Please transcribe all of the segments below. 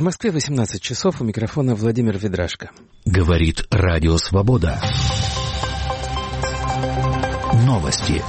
В Москве 18 часов, у микрофона Владимир Ведрашко. Говорит Радио Свобода. Новости.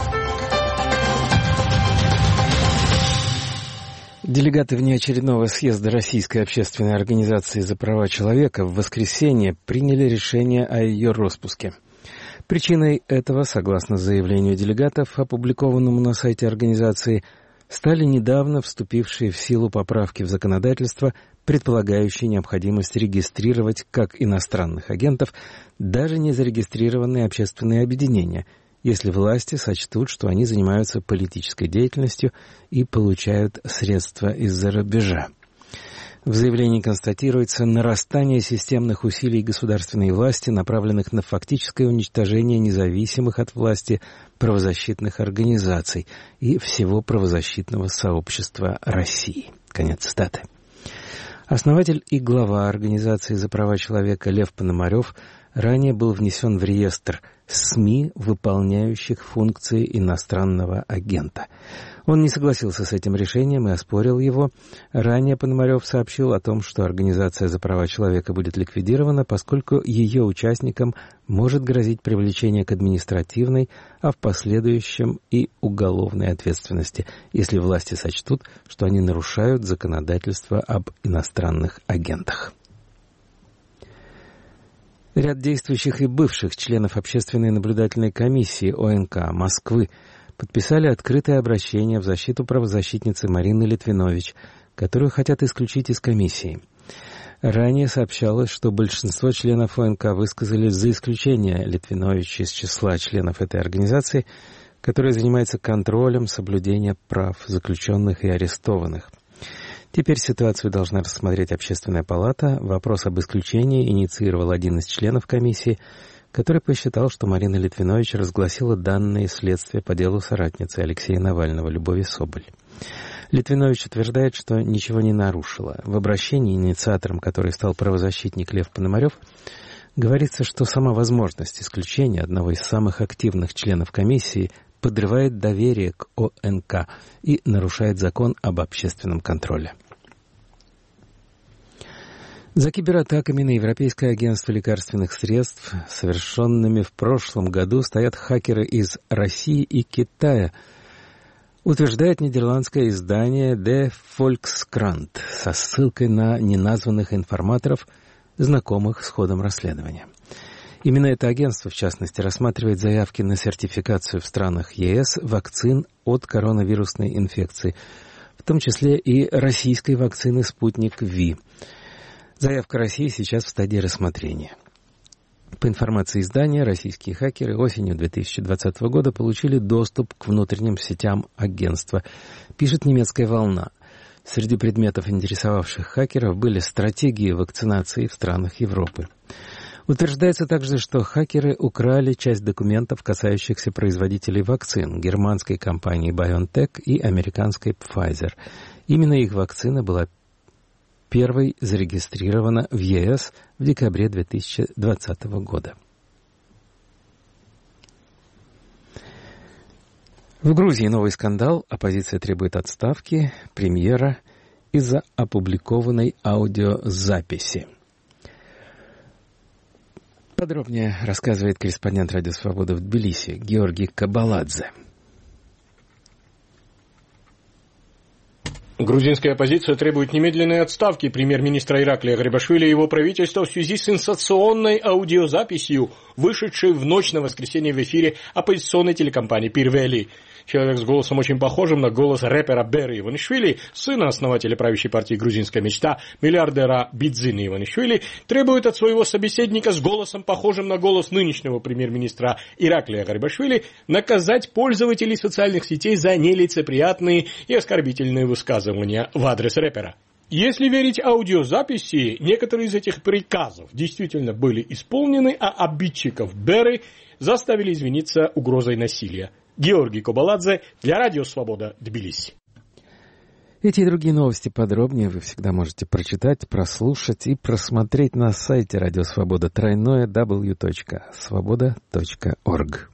Делегаты внеочередного съезда Российской общественной организации за права человека в воскресенье приняли решение о ее распуске. Причиной этого, согласно заявлению делегатов, опубликованному на сайте организации, стали недавно вступившие в силу поправки в законодательство, предполагающие необходимость регистрировать как иностранных агентов даже не зарегистрированные общественные объединения, если власти сочтут, что они занимаются политической деятельностью и получают средства из-за рубежа. В заявлении констатируется нарастание системных усилий государственной власти, направленных на фактическое уничтожение независимых от власти правозащитных организаций и всего правозащитного сообщества России. Конец цитаты. Основатель и глава Организации за права человека Лев Пономарев ранее был внесен в реестр СМИ, выполняющих функции иностранного агента. Он не согласился с этим решением и оспорил его. Ранее Пономарев сообщил о том, что Организация за права человека будет ликвидирована, поскольку ее участникам может грозить привлечение к административной, а в последующем и уголовной ответственности, если власти сочтут, что они нарушают законодательство об иностранных агентах. Ряд действующих и бывших членов Общественной наблюдательной комиссии ОНК Москвы подписали открытое обращение в защиту правозащитницы Марины Литвинович, которую хотят исключить из комиссии. Ранее сообщалось, что большинство членов ОНК высказались за исключение Литвинович из числа членов этой организации, которая занимается контролем соблюдения прав заключенных и арестованных. Теперь ситуацию должна рассмотреть Общественная палата. Вопрос об исключении инициировал один из членов комиссии, который посчитал, что Марина Литвинович разгласила данные следствия по делу соратницы Алексея Навального Любови Соболь. Литвинович утверждает, что ничего не нарушила. В обращении, инициатором которой стал правозащитник Лев Пономарев, говорится, что сама возможность исключения одного из самых активных членов комиссии подрывает доверие к ОНК и нарушает закон об общественном контроле. За кибератаками на Европейское агентство лекарственных средств, совершенными в прошлом году, стоят хакеры из России и Китая, утверждает нидерландское издание De Volkskrant со ссылкой на неназванных информаторов, знакомых с ходом расследования. Именно это агентство, в частности, рассматривает заявки на сертификацию в странах ЕС вакцин от коронавирусной инфекции, в том числе и российской вакцины «Спутник Ви». Заявка России сейчас в стадии рассмотрения. По информации издания, российские хакеры осенью 2020 года получили доступ к внутренним сетям агентства, пишет немецкая «Волна». Среди предметов, интересовавших хакеров, были стратегии вакцинации в странах Европы. Утверждается также, что хакеры украли часть документов, касающихся производителей вакцин, германской компании BioNTech и американской Pfizer. Именно их вакцина была первой зарегистрирована в ЕС в декабре 2020 года. В Грузии новый скандал. Оппозиция требует отставки премьера из-за опубликованной аудиозаписи. Подробнее рассказывает корреспондент Радио Свобода в Тбилиси Георгий Кабаладзе. Грузинская оппозиция требует немедленной отставки премьер-министра Ираклия Гарибашвили и его правительства в связи с сенсационной аудиозаписью, вышедшей в ночь на воскресенье в эфире оппозиционной телекомпании «Пирвели». Человек с голосом очень похожим на голос рэпера Беры Иванишвили, сына основателя правящей партии «Грузинская мечта», миллиардера Бидзины Иванишвили, требует от своего собеседника с голосом похожим на голос нынешнего премьер-министра Ираклия Гарибашвили наказать пользователей социальных сетей за нелицеприятные и оскорбительные высказывания в адрес рэпера. Если верить аудиозаписи, некоторые из этих приказов действительно были исполнены, а обидчиков Беры заставили извиниться угрозой насилия. Георгий Кабаладзе для Радио Свобода, Тбилиси. Эти и другие новости подробнее вы всегда можете прочитать, прослушать и просмотреть на сайте Радио Свобода w.swoboda.org.